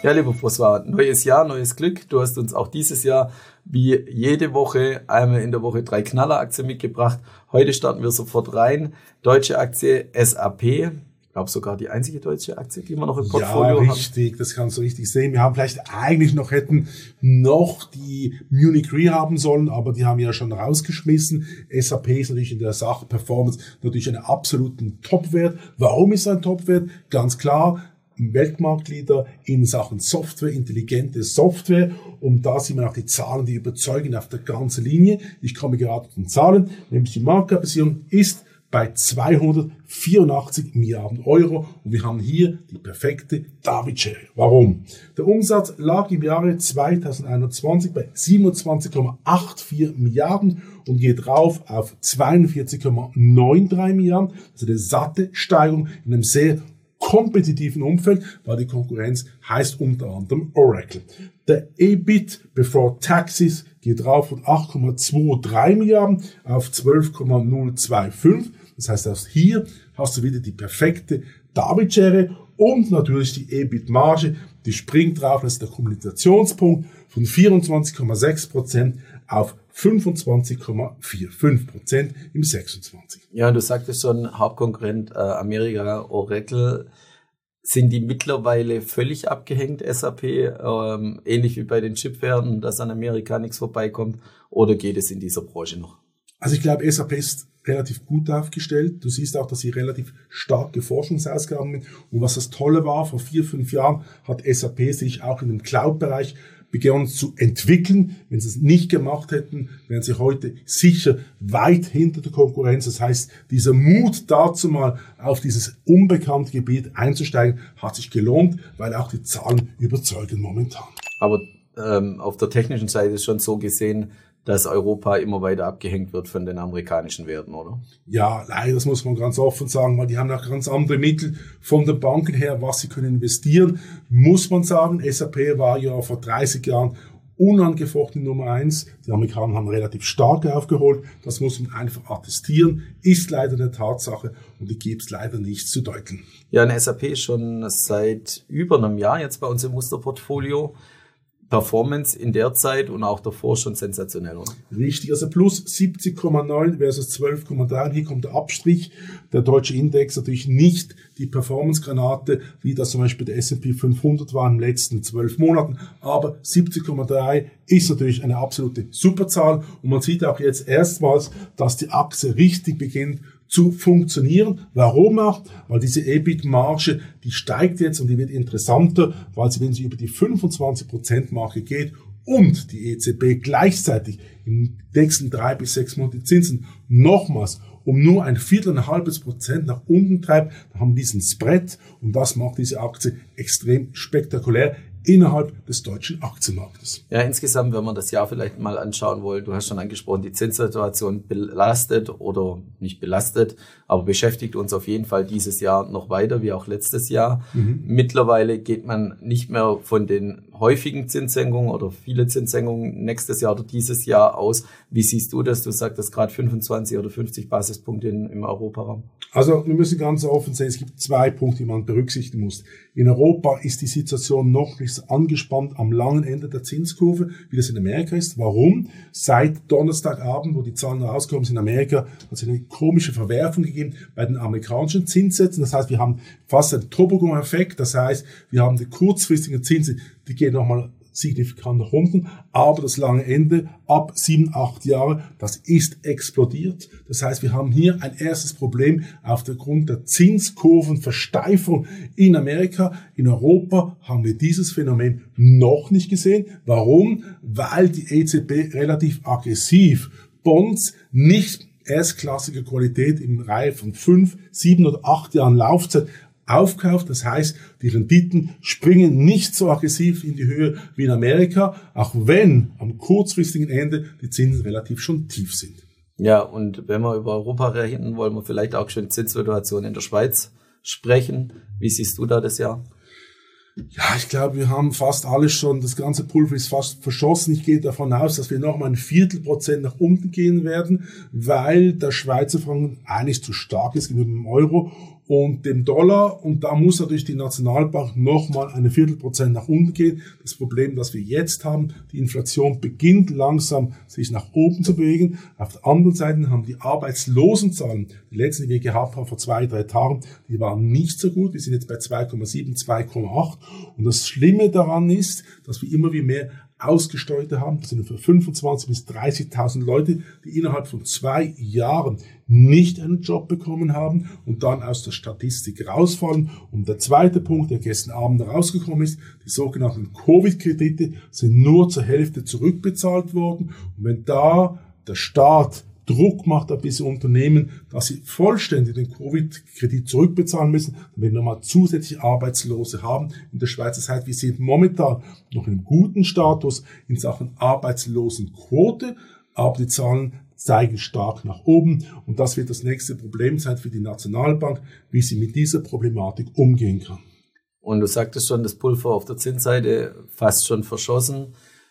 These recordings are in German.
Ja, lieber François, neues Jahr, neues Glück. Du hast uns auch dieses Jahr wie jede Woche einmal in der Woche 3 Knalleraktien mitgebracht. Heute starten wir sofort rein. Deutsche Aktie SAP. Ich glaube sogar die einzige deutsche Aktie, die wir noch im Portfolio haben. Ja, richtig, das kannst du richtig sehen. Wir haben vielleicht eigentlich hätten noch die Munich Re haben sollen, aber die haben wir ja schon rausgeschmissen. SAP ist natürlich in der Sache Performance natürlich einen absoluten Topwert. Warum ist er ein Topwert? Ganz klar, Weltmarktleader in Sachen Software, intelligente Software. Und da sehen wir auch die Zahlen, die überzeugen auf der ganzen Linie. Ich komme gerade zu den Zahlen, nämlich die Marktkapitalisierung ist bei 284 Milliarden Euro und wir haben hier die perfekte David-Schere. Warum? Der Umsatz lag im Jahre 2021 bei 27,84 Milliarden und geht rauf auf 42,93 Milliarden. Also eine satte Steigerung in einem sehr kompetitiven Umfeld, weil die Konkurrenz heißt unter anderem Oracle. Der EBIT before Taxes geht rauf von 8,23 Milliarden auf 12,025. Das heißt, auch hier hast du wieder die perfekte David-Schere und natürlich die EBIT-Marge, die springt drauf, das ist der Kommunikationspunkt von 24,6% auf 25,45% im 26. Ja, du sagtest schon, Hauptkonkurrent Amerika, Oracle. Sind die mittlerweile völlig abgehängt, SAP, ähnlich wie bei den Chipwerten, dass an Amerika nichts vorbeikommt, oder geht es in dieser Branche noch? Also ich glaube, SAP ist relativ gut aufgestellt. Du siehst auch, dass sie relativ starke Forschungsausgaben haben. Und was das Tolle war, vor 4-5 Jahren hat SAP sich auch in dem Cloud-Bereich begonnen zu entwickeln. Wenn sie es nicht gemacht hätten, wären sie heute sicher weit hinter der Konkurrenz. Das heißt, dieser Mut dazu mal auf dieses unbekannte Gebiet einzusteigen, hat sich gelohnt, weil auch die Zahlen überzeugen momentan. Aber auf der technischen Seite ist schon so gesehen, dass Europa immer weiter abgehängt wird von den amerikanischen Werten, oder? Ja, leider, das muss man ganz offen sagen, weil die haben auch ganz andere Mittel von den Banken her, was sie können investieren. Muss man sagen, SAP war ja vor 30 Jahren unangefochten Nummer 1. Die Amerikaner haben relativ stark aufgeholt. Das muss man einfach attestieren. Ist leider eine Tatsache und die gibt es leider nicht zu deuteln. Ja, eine SAP ist schon seit über einem Jahr jetzt bei uns im Musterportfolio. Performance in der Zeit und auch davor schon sensationell, oder? Richtig, also plus 70,9 versus 12,3. Hier kommt der Abstrich. Der deutsche Index natürlich nicht die Performance-Granate, wie das zum Beispiel der S&P 500 war in den letzten 12 Monaten. Aber 70,3 ist natürlich eine absolute Superzahl. Und man sieht auch jetzt erstmals, dass die Achse richtig beginnt zu funktionieren. Warum auch? Weil diese EBIT-Marge, die steigt jetzt und die wird interessanter, weil sie, wenn sie über die 25%-Marke geht und die EZB gleichzeitig in den nächsten 3 bis 6 Monaten die Zinsen nochmals um nur 0,25% nach unten treibt, dann haben wir diesen Spread und das macht diese Aktie extrem spektakulär innerhalb des deutschen Aktienmarktes. Ja, insgesamt, wenn wir das Jahr vielleicht mal anschauen wollen, du hast schon angesprochen, die Zinssituation belastet oder nicht belastet, aber beschäftigt uns auf jeden Fall dieses Jahr noch weiter, wie auch letztes Jahr. Mittlerweile geht man nicht mehr von den häufigen Zinssenkungen oder viele Zinssenkungen nächstes Jahr oder dieses Jahr aus. Wie siehst du das? Du sagtest gerade 25 oder 50 Basispunkte im Europaraum. Also wir müssen ganz offen sehen, es gibt 2 Punkte, die man berücksichtigen muss. In Europa ist die Situation noch nicht so angespannt am langen Ende der Zinskurve, wie das in Amerika ist. Warum? Seit Donnerstagabend, wo die Zahlen rauskommen, in Amerika hat es eine komische Verwerfung gegeben bei den amerikanischen Zinssätzen. Das heißt, wir haben fast einen Toboggan-Effekt. Das heißt, wir haben die kurzfristigen Zinsen, die gehen nochmal signifikant nach unten, aber das lange Ende ab 7-8 Jahre, das ist explodiert. Das heißt, wir haben hier ein erstes Problem aufgrund der Zinskurvenversteifung in Amerika. In Europa haben wir dieses Phänomen noch nicht gesehen. Warum? Weil die EZB relativ aggressiv Bonds nicht erstklassige Qualität im Reihe von 5, 7 oder 8 Jahren Laufzeit aufkauft. Das heißt, die Renditen springen nicht so aggressiv in die Höhe wie in Amerika, auch wenn am kurzfristigen Ende die Zinsen relativ schon tief sind. Ja, und wenn wir über Europa reden, wollen wir vielleicht auch schon Zinssituation in der Schweiz sprechen. Wie siehst du da das Jahr? Ja, ich glaube, wir haben fast alles schon, das ganze Pulver ist fast verschossen. Ich gehe davon aus, dass wir nochmal 0,25% nach unten gehen werden, weil der Schweizer Franken eigentlich zu stark ist gegenüber dem Euro und dem Dollar. Und da muss natürlich die Nationalbank nochmal eine Viertelprozent nach unten gehen. Das Problem, das wir jetzt haben, die Inflation beginnt langsam sich nach oben zu bewegen. Auf der anderen Seite haben die Arbeitslosenzahlen, die letzten, die wir gehabt haben vor 2-3 Tagen, die waren nicht so gut. Wir sind jetzt bei 2,7, 2,8. Und das Schlimme daran ist, dass wir immer wie mehr Ausgesteuerte haben. Das sind für 25.000 bis 30.000 Leute, die innerhalb von 2 Jahren nicht einen Job bekommen haben und dann aus der Statistik rausfallen. Und der zweite Punkt, der gestern Abend rausgekommen ist, die sogenannten Covid-Kredite sind nur zur Hälfte zurückbezahlt worden. Und wenn da der Staat Druck macht auf diese Unternehmen, dass sie vollständig den Covid-Kredit zurückbezahlen müssen, damit wir nochmal zusätzliche Arbeitslose haben in der Schweiz. Das heißt, wir sind momentan noch in einem guten Status in Sachen Arbeitslosenquote, aber die Zahlen zeigen stark nach oben und das wird das nächste Problem sein für die Nationalbank, wie sie mit dieser Problematik umgehen kann. Und du sagtest schon, das Pulver auf der Zinsseite fast schon verschossen.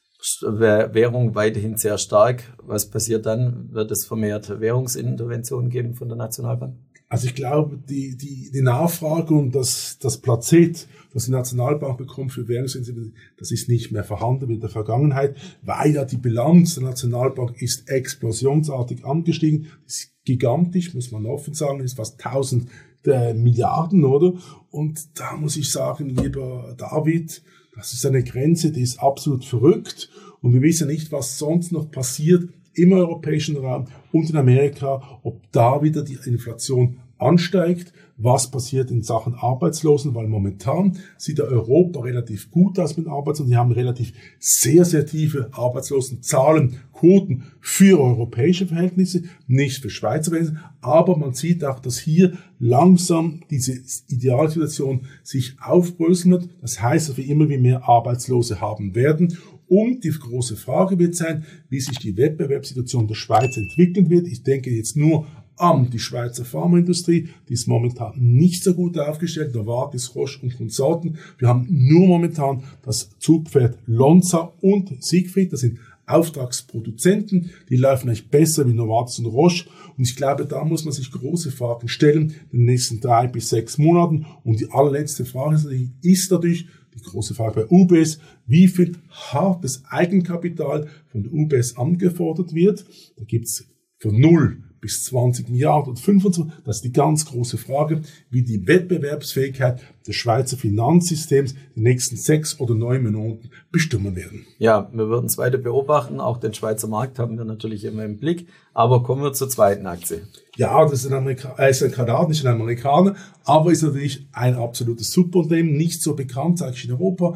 Währung weiterhin sehr stark. Was passiert dann? Wird es vermehrt Währungsinterventionen geben von der Nationalbank? Also ich glaube, die Nachfrage und das Plazet, das die Nationalbank bekommt für Währungsinterventionen, das ist nicht mehr vorhanden mit der Vergangenheit, weil ja die Bilanz der Nationalbank ist explosionsartig angestiegen. Das ist gigantisch, muss man offen sagen, ist fast 1000 Milliarden, oder? Und da muss ich sagen, lieber David, das ist eine Grenze, die ist absolut verrückt und wir wissen nicht, was sonst noch passiert im europäischen Raum und in Amerika, ob da wieder die Inflation ansteigt, was passiert in Sachen Arbeitslosen, weil momentan sieht der Europa relativ gut aus mit Arbeitslosen. Die haben relativ sehr, sehr tiefe Arbeitslosenzahlen, Quoten für europäische Verhältnisse, nicht für Schweizer Verhältnisse, aber man sieht auch, dass hier langsam diese Idealsituation sich aufbröseln wird. Das heißt, dass wir immer wie mehr Arbeitslose haben werden. Und die große Frage wird sein, wie sich die Wettbewerbssituation der Schweiz entwickeln wird. Ich denke jetzt nur an die Schweizer Pharmaindustrie, die ist momentan nicht so gut aufgestellt. Novartis, Roche und Konsorten. Wir haben nur momentan das Zugpferd Lonza und Siegfried. Das sind Auftragsproduzenten, die laufen eigentlich besser wie Novartis und Roche. Und ich glaube, da muss man sich große Fragen stellen in den nächsten 3 bis 6 Monaten. Und die allerletzte Frage ist natürlich die große Frage bei UBS, wie viel hartes Eigenkapital von der UBS angefordert wird. Da gibt's von 0 bis 20 Milliarden und 25. Das ist die ganz große Frage, wie die Wettbewerbsfähigkeit des Schweizer Finanzsystems die nächsten 6 oder 9 Monaten bestimmen werden. Ja, wir würden es weiter beobachten. Auch den Schweizer Markt haben wir natürlich immer im Blick. Aber kommen wir zur zweiten Aktie. Ja, das ist ein Kanadier, nicht ein Amerikaner, aber ist natürlich ein absolutes Superunternehmen, nicht so bekannt, sage ich in Europa.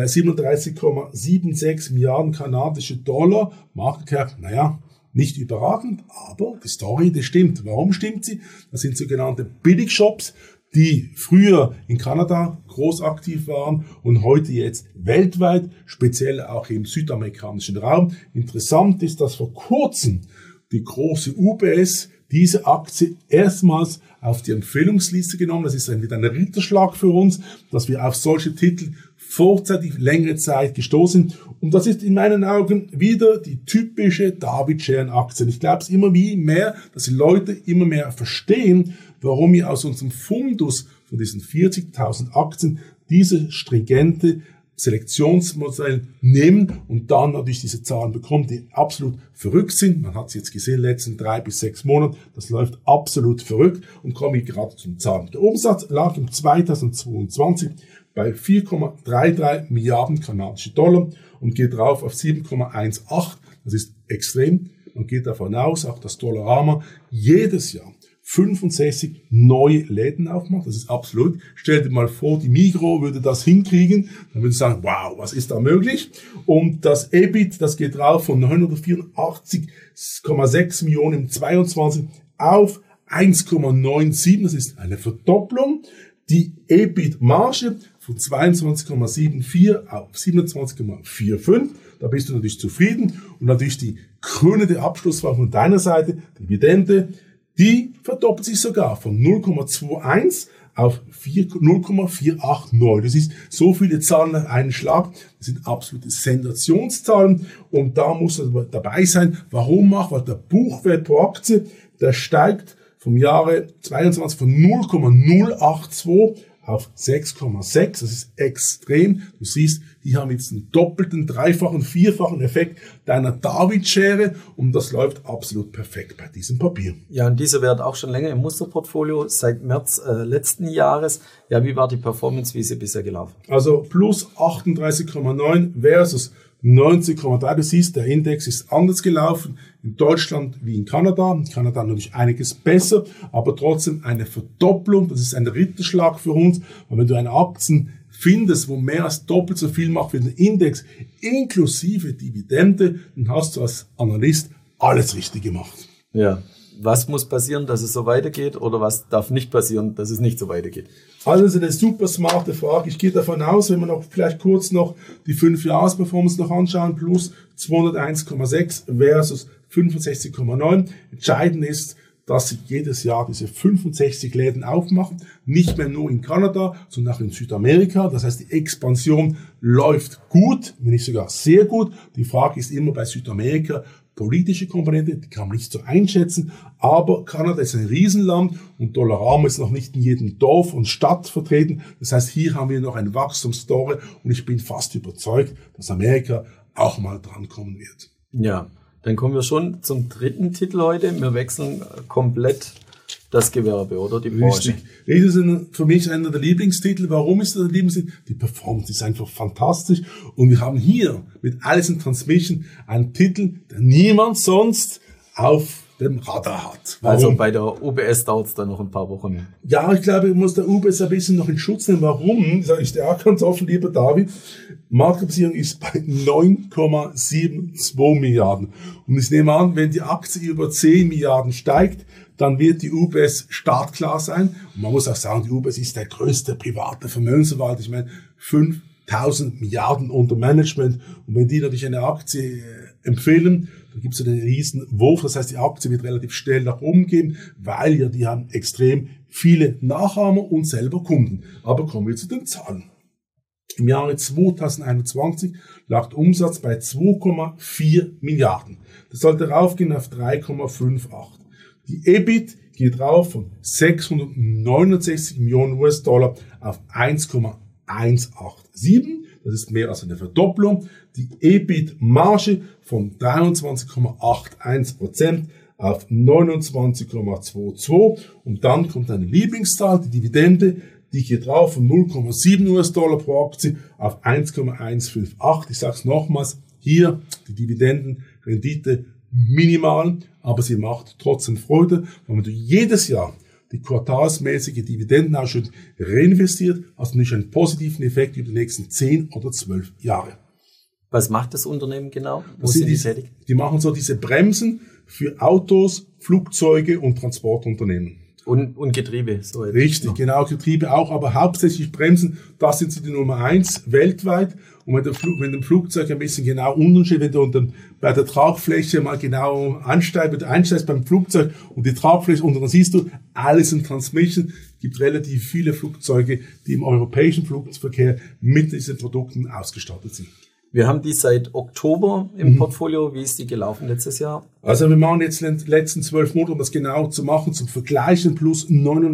37,76 Milliarden kanadische Dollar, Market Cap, naja, nicht überragend, aber die Story, die stimmt. Warum stimmt sie? Das sind sogenannte Billigshops, die früher in Kanada groß aktiv waren und heute jetzt weltweit, speziell auch im südamerikanischen Raum. Interessant ist, dass vor kurzem die große UBS diese Aktie erstmals auf die Empfehlungsliste genommen. Das ist wieder ein Ritterschlag für uns, dass wir auf solche Titel vorzeitig längere Zeit gestoßen sind. Und das ist in meinen Augen wieder die typische David-Scheren-Aktie. Ich glaube es immer mehr, dass die Leute immer mehr verstehen, warum wir aus unserem Fundus von diesen 40.000 Aktien diese stringente Selektionsmodell nehmen und dann natürlich diese Zahlen bekommen, die absolut verrückt sind. Man hat es jetzt gesehen, in den letzten 3 bis 6 Monaten, das läuft absolut verrückt und komme ich gerade zum Zahlen. Der Umsatz lag im 2022 bei 4,33 Milliarden kanadische Dollar und geht rauf auf 7,18. Das ist extrem. Man geht davon aus, auch dass Dollarama jedes Jahr 65 neue Läden aufmacht. Das ist absolut. Stell dir mal vor, die Migros würde das hinkriegen. Dann würde ich sagen, wow, was ist da möglich? Und das EBIT, das geht rauf von 984,6 Millionen im 22 auf 1,97. Das ist eine Verdopplung. Die EBIT-Marge von 22,74 auf 27,45. Da bist du natürlich zufrieden. Und natürlich die krönende Abschlussfrage von deiner Seite, die Dividende, die verdoppelt sich sogar von 0,21 auf 0,489. Das ist so viele Zahlen auf einen Schlag. Das sind absolute Sensationszahlen. Und da muss er dabei sein. Warum? Weil der Buchwert pro Aktie, der steigt vom Jahre 22 von 0,082 auf 6,6. Das ist extrem. Du siehst, die haben jetzt einen doppelten, dreifachen, vierfachen Effekt deiner David-Schere und das läuft absolut perfekt bei diesem Papier. Ja, und dieser Wert auch schon länger im Musterportfolio, seit März letzten Jahres. Ja, wie war die Performance, wie ist sie bisher gelaufen? Also plus 38,9 versus 90,3. Du siehst, der Index ist anders gelaufen in Deutschland wie in Kanada. In Kanada natürlich einiges besser, aber trotzdem eine Verdopplung. Das ist ein Ritterschlag für uns. Und wenn du eine Aktien findest, wo mehr als doppelt so viel macht wie der Index, inklusive Dividende, dann hast du als Analyst alles richtig gemacht. Ja. Was muss passieren, dass es so weitergeht oder was darf nicht passieren, dass es nicht so weitergeht? Also das ist eine super smarte Frage. Ich gehe davon aus, wenn wir noch vielleicht kurz noch die 5-Jahres-Performance noch anschauen, plus 201,6 versus 65,9. Entscheidend ist, dass sie jedes Jahr diese 65 Läden aufmachen, nicht mehr nur in Kanada, sondern auch in Südamerika. Das heißt, die Expansion läuft gut, wenn nicht sogar sehr gut. Die Frage ist immer bei Südamerika, politische Komponente, die kann man nicht so einschätzen, aber Kanada ist ein Riesenland und Dollarama ist noch nicht in jedem Dorf und Stadt vertreten. Das heißt, hier haben wir noch eine Wachstumsstory und ich bin fast überzeugt, dass Amerika auch mal drankommen wird. Ja, dann kommen wir schon zum dritten Titel heute. Wir wechseln komplett das Gewerbe, oder die Branche. Richtig. Das ist für mich einer der Lieblingstitel. Warum ist das der Lieblingstitel? Die Performance ist einfach fantastisch. Und wir haben hier mit Allison Transmission einen Titel, der niemand sonst auf dem Radar hat. Warum? Also bei der UBS dauert es dann noch ein paar Wochen. Ja, ich glaube, ich muss der UBS ein bisschen noch in Schutz nehmen. Warum? Sage ich dir auch ganz offen, lieber David. Marktkapitalisierung ist bei 9,72 Milliarden. Und ich nehme an, wenn die Aktie über 10 Milliarden steigt, dann wird die UBS startklar sein. Und man muss auch sagen, die UBS ist der größte private Vermögensverwalter. Ich meine, 5.000 Milliarden unter Management. Und wenn die natürlich eine Aktie empfehlen, dann gibt es einen riesen Wurf. Das heißt, die Aktie wird relativ schnell nach oben gehen, weil ja die haben extrem viele Nachahmer und selber Kunden. Aber kommen wir zu den Zahlen. Im Jahre 2021 lag der Umsatz bei 2,4 Milliarden. Das sollte raufgehen auf 3,58. Die EBIT geht rauf von 669 Millionen US-Dollar auf 1,187. Das ist mehr als eine Verdopplung. Die EBIT-Marge von 23,81% auf 29,22. Und dann kommt eine Lieblingszahl, die Dividende. Die geht rauf von 0,7 US-Dollar pro Aktie auf 1,158. Ich sage es nochmals, hier die Dividendenrendite minimal, aber sie macht trotzdem Freude, weil man jedes Jahr die quartalsmäßige Dividendenausschüttung reinvestiert, hast du nicht einen positiven Effekt über die nächsten 10 oder 12 Jahre. Was macht das Unternehmen genau? Wo sind die tätig? Die machen so diese Bremsen für Autos, Flugzeuge und Transportunternehmen. Und Getriebe. So richtig, genau, Getriebe auch, aber hauptsächlich Bremsen, das sind sie die Nummer 1 weltweit. Und wenn dem Flugzeug ein bisschen genau unten steht, wenn du bei der Tragfläche mal genau ansteigst, wenn du einsteigst beim Flugzeug und die Tragfläche unten, dann siehst du, Allison Transmission, gibt relativ viele Flugzeuge, die im europäischen Flugverkehr mit diesen Produkten ausgestattet sind. Wir haben die seit Oktober im Portfolio. Wie ist die gelaufen letztes Jahr? Also wir machen jetzt die letzten 12 Monate, um das genau zu machen, zum Vergleichen, plus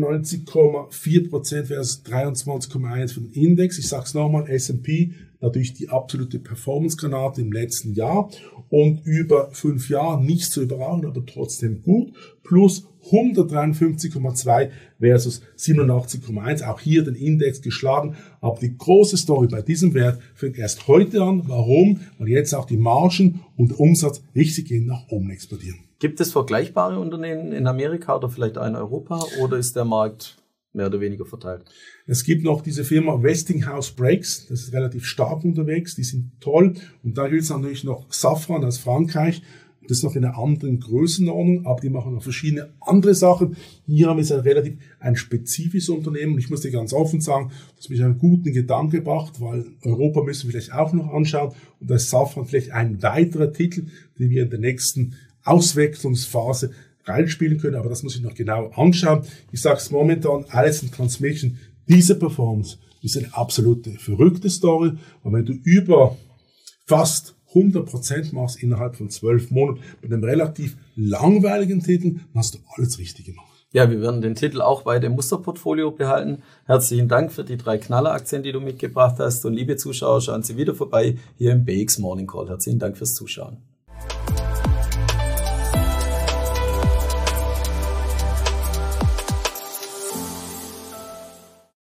99,4% versus 23,1% für den Index. Ich sage es nochmal, S&P, natürlich die absolute Performance-Granate im letzten Jahr und über 5 Jahre nicht so überragend, aber trotzdem gut, plus 153,2 versus 87,1. Auch hier den Index geschlagen. Aber die große Story bei diesem Wert fängt erst heute an. Warum? Weil jetzt auch die Margen und der Umsatz richtig gehen nach oben explodieren. Gibt es vergleichbare Unternehmen in Amerika oder vielleicht auch in Europa oder ist der Markt mehr oder weniger verteilt? Es gibt noch diese Firma Westinghouse Brakes. Das ist relativ stark unterwegs. Die sind toll. Und da gibt es natürlich noch Safran aus Frankreich. Das ist noch in einer anderen Größenordnung, aber die machen noch verschiedene andere Sachen. Hier haben wir relativ ein spezifisches Unternehmen. Ich muss dir ganz offen sagen, das hat mich einen guten Gedanken gebracht, weil Europa müssen wir vielleicht auch noch anschauen. Und da ist Safran vielleicht ein weiterer Titel, den wir in der nächsten Auswechslungsphase reinspielen können. Aber das muss ich noch genau anschauen. Ich sage es momentan, Allison Transmission, diese Performance ist eine absolute verrückte Story. Und wenn du über fast 100% machst innerhalb von 12 Monaten mit einem relativ langweiligen Titel, dann hast du alles richtig gemacht. Ja, wir werden den Titel auch bei dem Musterportfolio behalten. Herzlichen Dank für die 3 Knalleraktien, die du mitgebracht hast. Und liebe Zuschauer, schauen Sie wieder vorbei hier im BX Morning Call. Herzlichen Dank fürs Zuschauen.